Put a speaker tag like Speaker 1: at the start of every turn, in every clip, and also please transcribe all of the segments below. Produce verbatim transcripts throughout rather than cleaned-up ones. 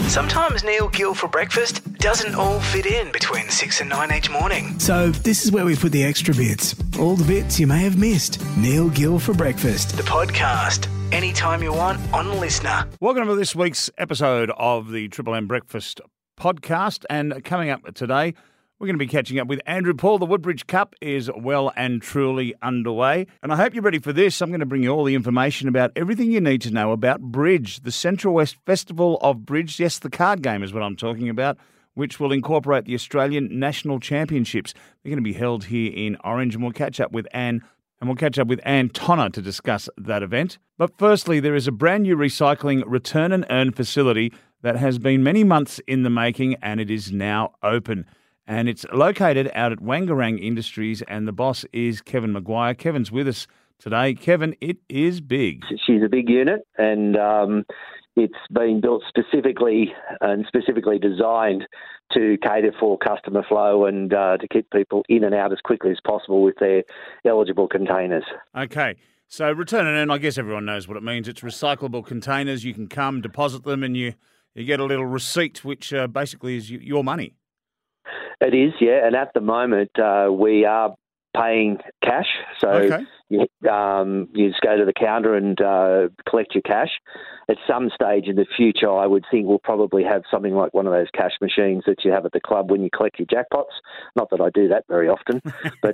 Speaker 1: Sometimes Neil Gill for breakfast doesn't all fit in between six and nine each morning.
Speaker 2: So this is where we put the extra bits. All the bits you may have missed. Neil Gill for breakfast.
Speaker 1: The podcast, anytime you want on Listener.
Speaker 3: Welcome to this week's episode of the Triple M Breakfast podcast. And coming up today, we're going to be catching up with Andrew Paul. The Woodbridge Cup is well and truly underway. And I hope you're ready for this. I'm going to bring you all the information about everything you need to know about Bridge, the Central West Festival of Bridge. Yes, the card game is what I'm talking about, which will incorporate the Australian National Championships. They're going to be held here in Orange, and we'll catch up with Anne and we'll catch up with Anne Tonner to discuss that event. But firstly, there is a brand new recycling return and earn facility that has been many months in the making, and it is now open. And it's located out at Wangarang Industries, and the boss is Kevin Maguire. Kevin's with us today. Kevin, it is big.
Speaker 4: She's a big unit, and um, it's been built specifically and specifically designed to cater for customer flow and uh, to keep people in and out as quickly as possible with their eligible containers.
Speaker 3: Okay. So return and earn, I guess everyone knows what it means. It's recyclable containers. You can come, deposit them, and you, you get a little receipt, which uh, basically is y- your money.
Speaker 4: It is, yeah, and at the moment uh, we are paying cash. So
Speaker 3: Okay.
Speaker 4: you, um, you just go to the counter and uh, collect your cash. At some stage in the future, I would think we'll probably have something like one of those cash machines that you have at the club when you collect your jackpots. Not that I do that very often, but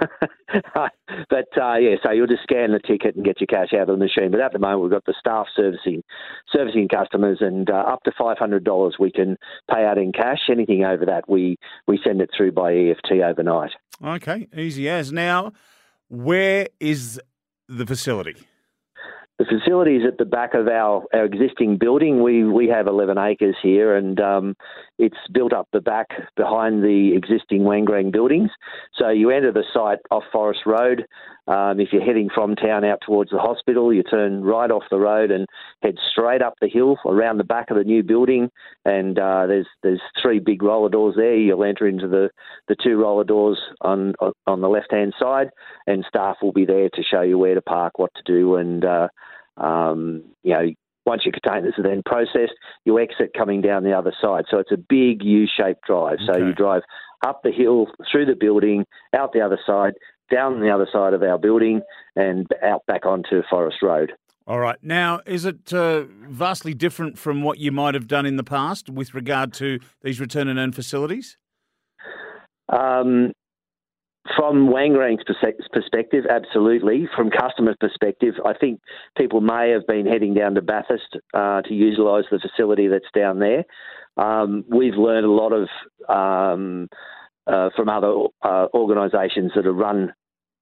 Speaker 4: uh, but uh, yeah. So you'll just scan the ticket and get your cash out of the machine. But at the moment, we've got the staff servicing servicing customers, and uh, up to five hundred dollars we can pay out in cash. Anything over that, we we send it through by E F T overnight.
Speaker 3: Okay, easy as. Now, where is the facility?
Speaker 4: The facility is at the back of our, our existing building. We we have eleven acres here, and um, it's built up the back behind the existing Wangarang buildings. So you enter the site off Forest Road. Um, if you're heading from town out towards the hospital, you turn right off the road and head straight up the hill around the back of the new building. And uh, there's there's three big roller doors there. You'll enter into the, the two roller doors on on the left-hand side, and staff will be there to show you where to park, what to do, and uh, um, you know, once your containers are then processed, you exit coming down the other side. So it's a big U-shaped drive. So
Speaker 3: Okay.
Speaker 4: you drive up the hill, through the building, out the other side, down the other side of our building, and out back onto Forest Road.
Speaker 3: All right. Now, is it uh, vastly different from what you might have done in the past with regard to these return and earn facilities?
Speaker 4: Um, from Wangarang's perspective, absolutely. From customer perspective, I think people may have been heading down to Bathurst uh, to utilise the facility that's down there. Um, we've learned a lot of um, uh, from other uh, organisations that have run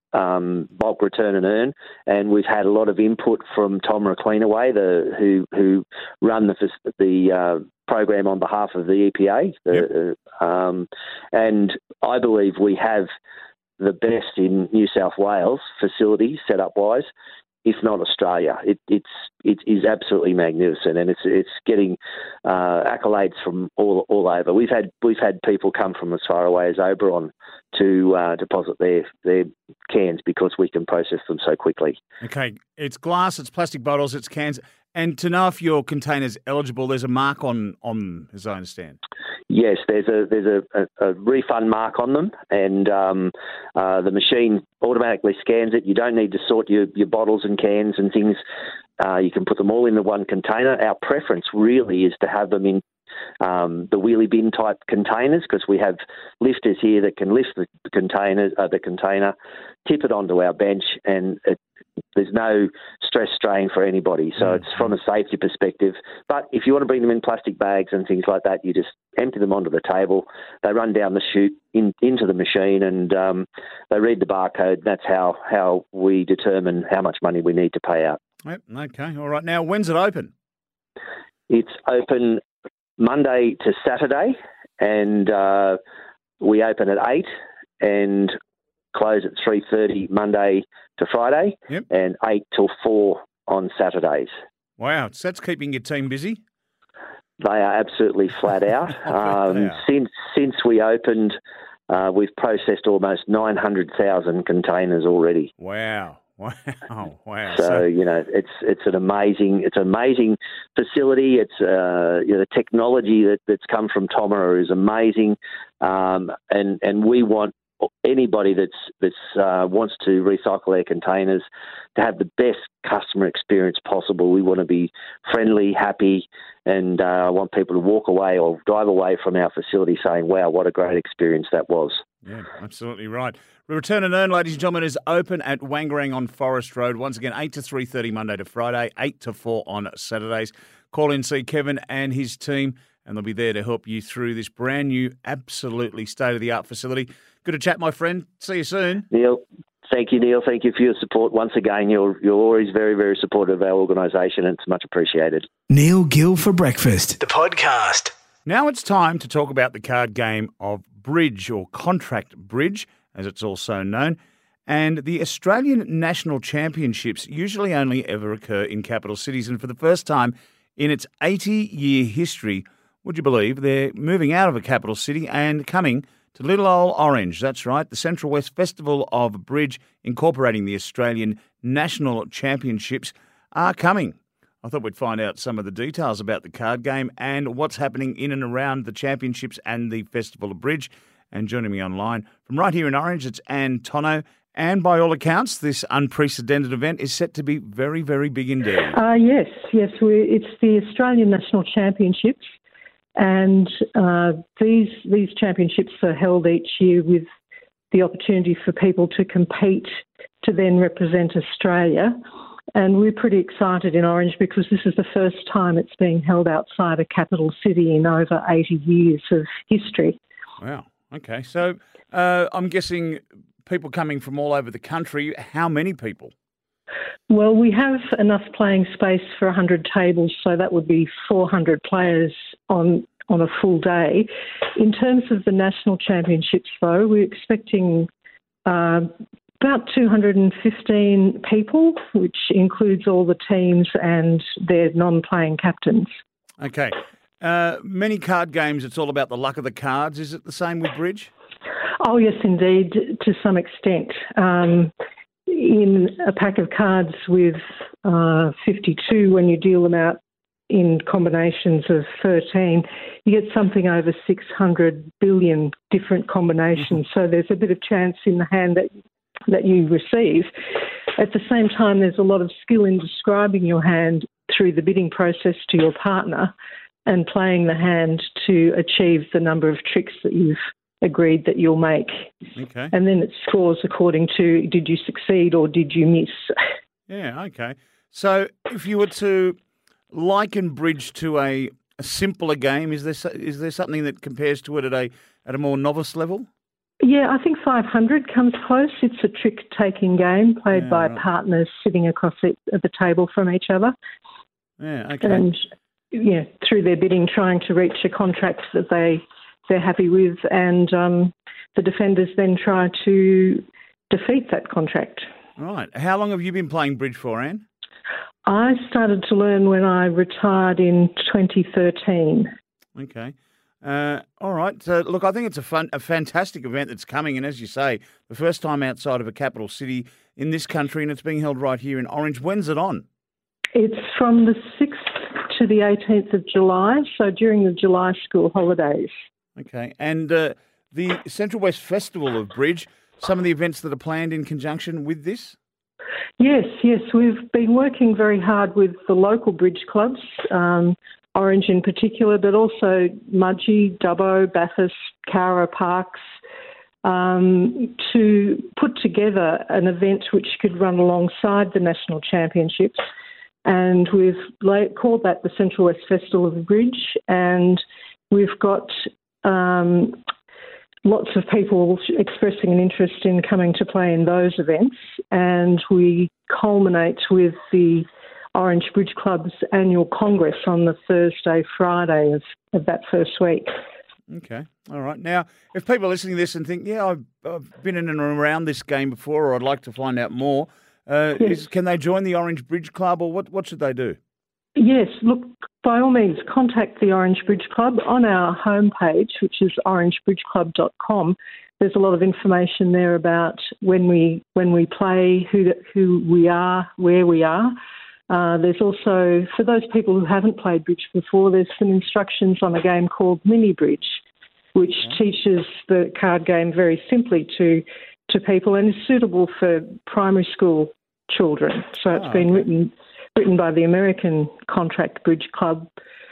Speaker 4: um, bulk return and earn, and we've had a lot of input from Tom Cleanaway, the who who run the the uh, program on behalf of the E P A, the, yep. um, and I believe we have the best in New South Wales facility set up wise, if not Australia. It, it's it is absolutely magnificent, and it's it's getting uh, accolades from all all over. We've had we've had people come from as far away as Oberon to uh, deposit their their cans because we can process them so quickly.
Speaker 3: Okay, it's glass, it's plastic bottles, it's cans, and to know if your container's eligible, there's a mark on on, as I understand.
Speaker 4: Yes, there's a there's a, a, a refund mark on them, and um, uh, the machine automatically scans it. You don't need to sort your, your bottles and cans and things. Uh, you can put them all in the one container. Our preference really is to have them in um, the wheelie bin type containers, because we have lifters here that can lift the container, uh, the container, tip it onto our bench, and it, there's no stress strain for anybody. So it's from a safety perspective. But if you want to bring them in plastic bags and things like that, you just empty them onto the table. They run down the chute in, into the machine, and um, they read the barcode. That's how, how we determine how much money we need to pay out.
Speaker 3: Yep, okay, all right. Now, when's it open?
Speaker 4: It's open Monday to Saturday, and uh, we open at eight and close at three thirty Monday to Friday,
Speaker 3: yep.
Speaker 4: and eight till four on Saturdays.
Speaker 3: Wow, so that's keeping your team busy?
Speaker 4: They are absolutely flat out. um, since since we opened, uh, we've processed almost nine hundred thousand containers already.
Speaker 3: Wow, Wow, wow.
Speaker 4: So,
Speaker 3: So,
Speaker 4: you know, it's it's an amazing it's an amazing facility. It's uh, you know, the technology that, that's come from Tomera is amazing, um, and and we want anybody that's that's uh, wants to recycle their containers to have the best customer experience possible. We want to be friendly, happy, and uh, I want people to walk away or drive away from our facility saying, "Wow, what a great experience that was."
Speaker 3: yeah, absolutely right. Return and Earn, ladies and gentlemen, is open at Wangarang on Forest Road. Once again, eight to three thirty Monday to Friday, eight to four on Saturdays. Call in, see Kevin and his team, and they'll be there to help you through this brand new, absolutely state-of-the-art facility. Good to chat, my friend. See you soon.
Speaker 4: Neil, thank you, Neil. Thank you for your support. Once again, you're you're always very, very supportive of our organisation, and it's much appreciated.
Speaker 2: Neil Gill for breakfast.
Speaker 1: The podcast.
Speaker 3: Now it's time to talk about the card game of bridge, or contract bridge, as it's also known. And the Australian National Championships usually only ever occur in capital cities. And for the first time in its eighty-year history, would you believe, they're moving out of a capital city and coming to little old Orange. That's right, the Central West Festival of Bridge, incorporating the Australian National Championships, are coming. I thought we'd find out some of the details about the card game and what's happening in and around the championships and the Festival of Bridge. And joining me online from right here in Orange, it's Anne Tonno. And by all accounts, this unprecedented event is set to be very, very big indeed.
Speaker 5: Uh, yes, yes. We, it's the Australian National Championships. And uh, these these championships are held each year with the opportunity for people to compete to then represent Australia. And we're pretty excited in Orange because this is the first time it's being held outside a capital city in over eighty years of history.
Speaker 3: Wow. Okay. So uh, I'm guessing people coming from all over the country. How many people?
Speaker 5: Well, we have enough playing space for one hundred tables, so that would be four hundred players on on a full day. In terms of the national championships, though, we're expecting uh, about two hundred fifteen people, which includes all the teams and their non-playing captains.
Speaker 3: Okay. Uh, many card games, it's all about the luck of the cards. Is it the same with bridge?
Speaker 5: Oh, yes, indeed, to some extent. Um, in a pack of cards with uh, fifty-two, when you deal them out in combinations of thirteen, you get something over six hundred billion different combinations. Mm-hmm. So there's a bit of chance in the hand that that you receive. At the same time, there's a lot of skill in describing your hand through the bidding process to your partner and playing the hand to achieve the number of tricks that you've agreed that you'll make.
Speaker 3: Okay.
Speaker 5: And then it scores according to did you succeed or did you miss.
Speaker 3: Yeah, okay. So if you were to liken bridge to a, a simpler game, is there is there something that compares to it at a at a more novice level?
Speaker 5: Yeah, I think five hundred comes close. It's a trick-taking game played
Speaker 3: Yeah,
Speaker 5: by
Speaker 3: right.
Speaker 5: partners sitting across the, the table from each other.
Speaker 3: Yeah, okay.
Speaker 5: And yeah, through their bidding, trying to reach a contract that they they're happy with, and um, the defenders then try to defeat that contract.
Speaker 3: Right. How long have you been playing bridge for, Anne?
Speaker 5: I started to learn when I retired in twenty thirteen.
Speaker 3: Okay. Uh, all right. So, look, I think it's a fun, a fantastic event that's coming, and as you say, the first time outside of a capital city in this country, and it's being held right here in Orange. When's it on?
Speaker 5: It's from the sixth to the eighteenth of July, so during the July school holidays.
Speaker 3: Okay. And uh, the Central West Festival of Bridge, some of the events that are planned in conjunction with this?
Speaker 5: Yes, yes. We've been working very hard with the local bridge clubs, um, Orange in particular, but also Mudgee, Dubbo, Bathurst, Cowra Parks, um, to put together an event which could run alongside the National Championships. And we've la- called that the Central West Festival of the Bridge, and we've got um, lots of people expressing an interest in coming to play in those events, and we culminate with the Orange Bridge Club's annual Congress on the Thursday, Friday of, of that first week.
Speaker 3: Okay. All right. Now, if people are listening to this and think, yeah, I've, I've been in and around this game before, or I'd like to find out more, uh,
Speaker 5: Yes.
Speaker 3: is, can they join the Orange Bridge Club, or what, what should they do?
Speaker 5: Yes, look, by all means, contact the Orange Bridge Club on our homepage, which is orange bridge club dot com. there's a lot of information there about when we when we play, who who we are, where we are. Uh, there's also, for those people who haven't played bridge before, there's some instructions on a game called Mini Bridge, which yeah. teaches the card game very simply to to people and is suitable for primary school children. So it's oh, been okay. written written by the American Contract Bridge Club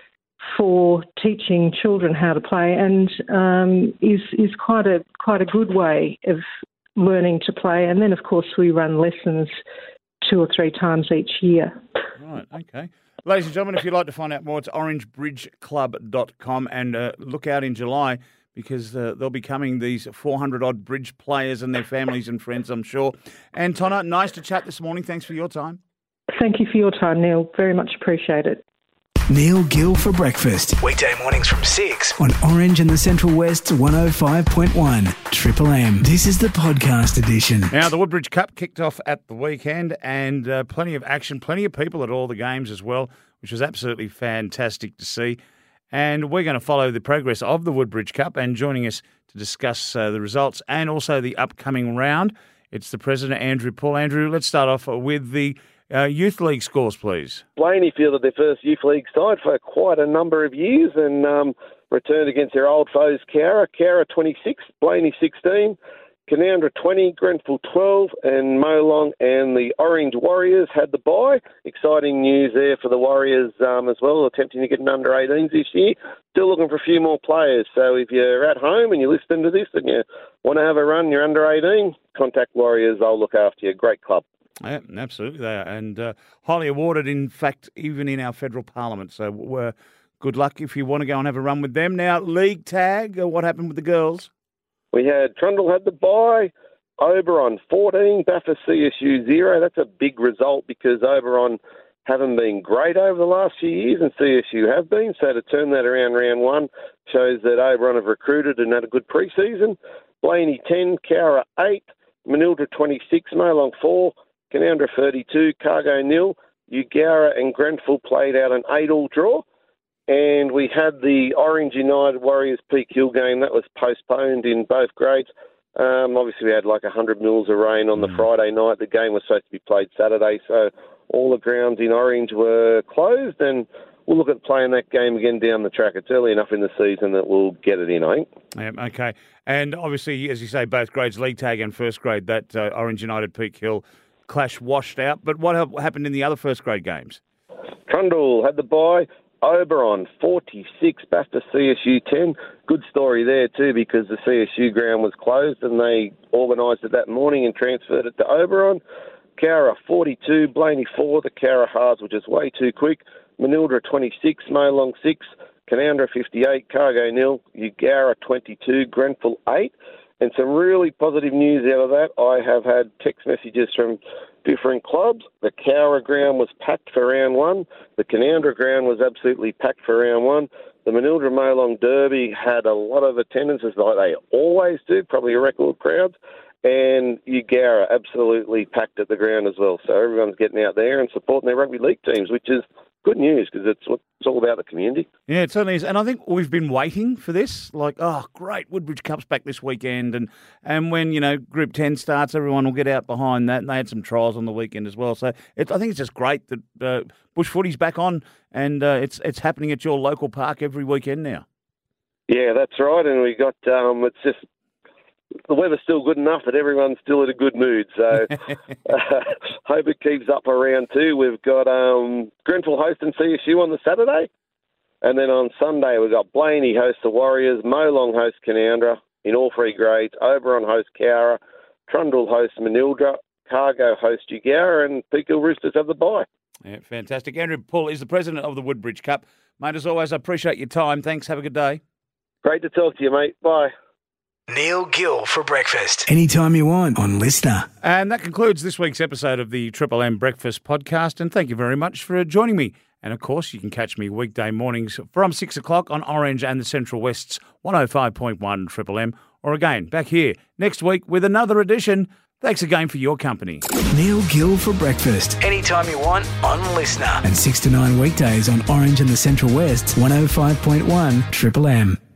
Speaker 5: for teaching children how to play, and um, is is quite a quite a good way of learning to play. And then, of course, we run lessons two or three times each year.
Speaker 3: Right, okay. Ladies and gentlemen, if you'd like to find out more, it's orange bridge club dot com, and uh, look out in July because uh, they'll be coming, these four hundred odd bridge players and their families and friends, I'm sure. And Tonna, nice to chat this morning. Thanks for your time.
Speaker 5: Thank you for your time, Neil. Very much appreciate it.
Speaker 2: Neil Gill for breakfast.
Speaker 1: Weekday mornings from six.
Speaker 2: On Orange and the Central West's one oh five point one Triple M. This is the podcast edition.
Speaker 3: Now, the Woodbridge Cup kicked off at the weekend, and uh, plenty of action, plenty of people at all the games as well, which was absolutely fantastic to see. And we're going to follow the progress of the Woodbridge Cup, and joining us to discuss uh, the results and also the upcoming round, it's the president, Andrew Pull. Andrew, let's start off with the Uh, Youth League scores, please.
Speaker 6: Blaney fielded their first Youth League side for quite a number of years and um, returned against their old foes, Cowra. Cowra twenty-six, Blaney sixteen, Canowindra twenty, Grenfell twelve, and Molong and the Orange Warriors had the bye. Exciting news there for the Warriors um, as well, attempting to get an under eighteens this year. Still looking for a few more players. So if you're at home and you're listening to this and you want to have a run, you're under eighteen, contact Warriors. They'll look after you. Great club.
Speaker 3: Yeah, absolutely they are, and uh, highly awarded, in fact, even in our federal parliament. So uh, good luck if you want to go and have a run with them. Now, league tag, uh, what happened with the girls?
Speaker 6: We had Trundle had the bye, Oberon fourteen, Bathurst C S U zero. That's a big result because Oberon haven't been great over the last few years and C S U have been. So to turn that around round one shows that Oberon have recruited and had a good pre-season. Blaney ten, Cowra eight, Manildra twenty-six, Molong four, Canowindra thirty-two, Cargo nil. Eugowra and Grenfell played out an eight-all draw. And we had the Orange United Warriors Peak Hill game. That was postponed in both grades. Um, obviously, we had like one hundred mils of rain on the mm. Friday night. The game was supposed to be played Saturday, so all the grounds in Orange were closed. And we'll look at playing that game again down the track. It's early enough in the season that we'll get it in, I think.
Speaker 3: Yeah, okay. And obviously, as you say, both grades, league tag and first grade, that uh, Orange United Peak Hill clash washed out. But what happened in the other first grade games?
Speaker 6: Trundle had the bye. Oberon forty-six, Bathurst C S U ten. Good story there too because the C S U ground was closed and they organised it that morning and transferred it to Oberon. Cowra forty-two, Blaney four. The Cowra halves were just way too quick. Manildra twenty-six, Molong six, Canowindra fifty-eight, Cargo nil, Eugowra twenty-two, Grenfell eight. And some really positive news out of that. I have had text messages from different clubs. The Cowra ground was packed for round one. The Canowindra ground was absolutely packed for round one. The Manildra Molong Derby had a lot of attendance, as like they always do, probably a record crowd. And Eugowra absolutely packed at the ground as well. So everyone's getting out there and supporting their rugby league teams, which is good news because it's, it's all about the community.
Speaker 3: Yeah, it certainly is. And I think we've been waiting for this. Like, oh, great, Woodbridge Cup's back this weekend. And, and when, you know, Group ten starts, everyone will get out behind that. And they had some trials on the weekend as well. So it, I think it's just great that uh, bush footy's back on and uh, it's it's happening at your local park every weekend now.
Speaker 6: Yeah, that's right. And we got, um, it's just, the weather's still good enough that everyone's still in a good mood. So uh, hope it keeps up around two. We've got um, Grenfell hosting C S U on the Saturday. And then on Sunday we've got Blaney host the Warriors, Molong host Canowindra in all three grades, Oberon host Cowra, Trundle host Manildra, Cargo host Eugowra, and Peak Hill Roosters have the bye.
Speaker 3: Yeah, fantastic. Andrew Pull is the president of the Woodbridge Cup. Mate, as always, I appreciate your time. Thanks. Have a good day.
Speaker 6: Great to talk to you, mate. Bye.
Speaker 1: Neil Gill for breakfast.
Speaker 2: Anytime you want on Listener.
Speaker 3: And that concludes this week's episode of the Triple M Breakfast Podcast. And thank you very much for joining me. And of course, you can catch me weekday mornings from six o'clock on Orange and the Central West's one oh five point one Triple M. Or again, back here next week with another edition. Thanks again for your company.
Speaker 2: Neil Gill for breakfast.
Speaker 1: Anytime you want on Listener.
Speaker 2: And six to nine weekdays on Orange and the Central West's one oh five point one Triple M.